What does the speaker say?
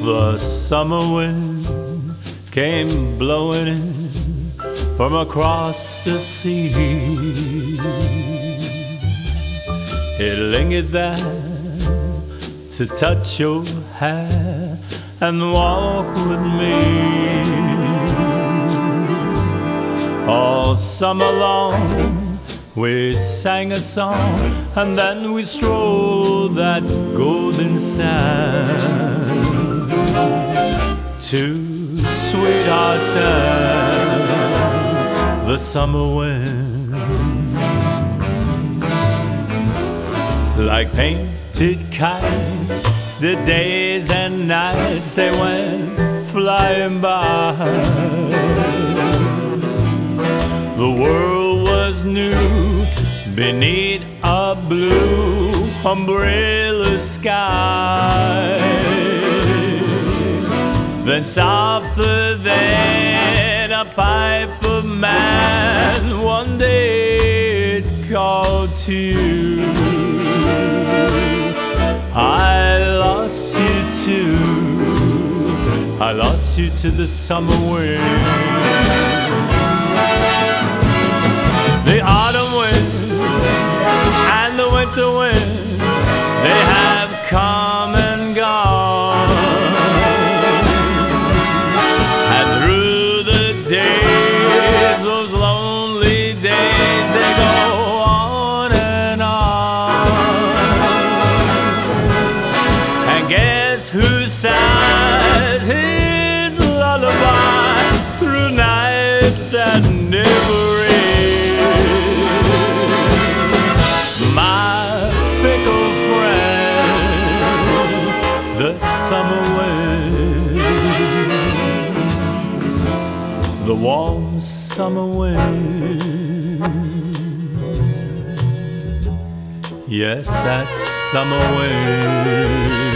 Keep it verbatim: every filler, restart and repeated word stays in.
The summer wind came blowing in from across the sea. It lingered there to touch your hair and walk with me. All summer long we sang a song, and then we strolled that golden sand. Two sweethearts and the summer wind, like painted kites, the days and nights they went flying by. The world was new beneath a blue umbrella sky. Then softer than a pipe of man, one day it called to you. I lost you too. I lost you to the summer wind. The autumn wind and the winter wind, they have come and gone. And through the days, those lonely days, they go on and on. And guess who sang his lullaby through nights that never summer wind, the warm summer wind. Yes, that summer wind.